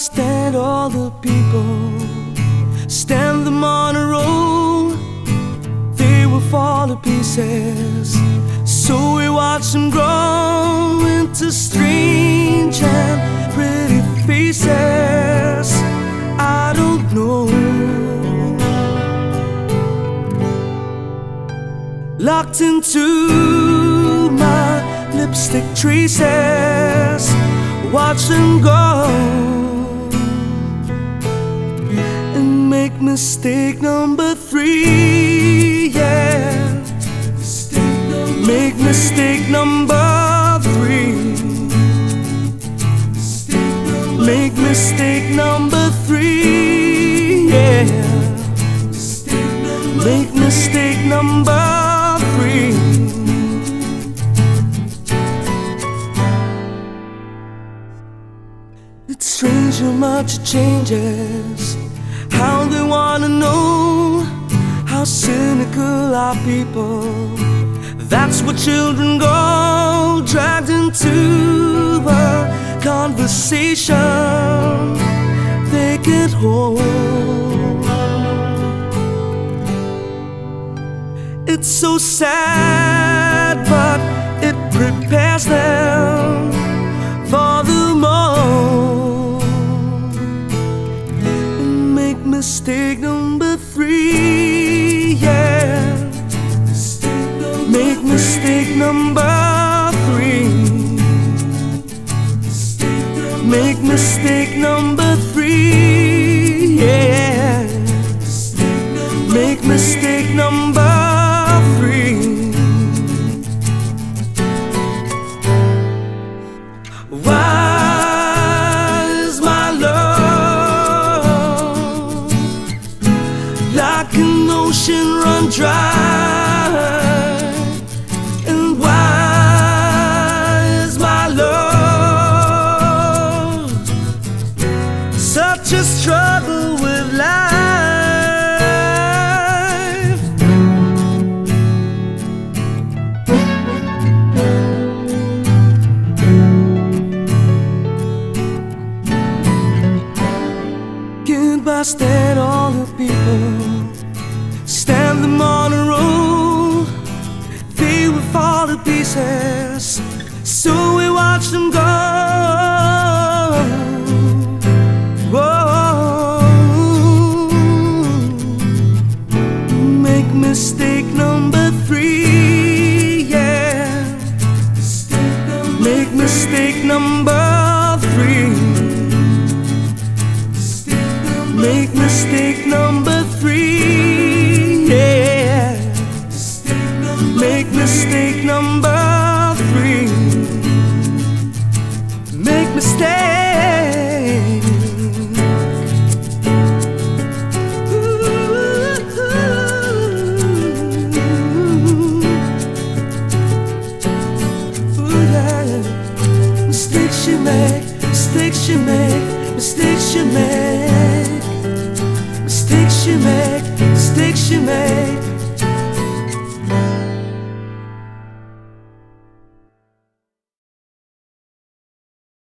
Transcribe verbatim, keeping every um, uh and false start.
stand all the people, stand them on a row, they will fall to pieces. So we watch them grow into strange and pretty faces. I don't know, locked into my lipstick traces, watch them go and make mistake number three, yeah. Make mistake number three. Make mistake number three, yeah. Make mistake number three. It's strange how much it changes, how they wanna know how cynical are people. That's what children go, dragged into a conversation they can't hold. It's so sad, but it prepares them for the moment. Make mistake number three, yeah. Make mistake number three. Make mistake number three, yeah. Make mistake number three. Why is my love like an ocean run dry? Such a struggle with life. Goodbye, stand all the people, stand them on a row, they will fall to pieces. So we watch them go. Mistake number three, yeah. Make mistake number three. Make mistake number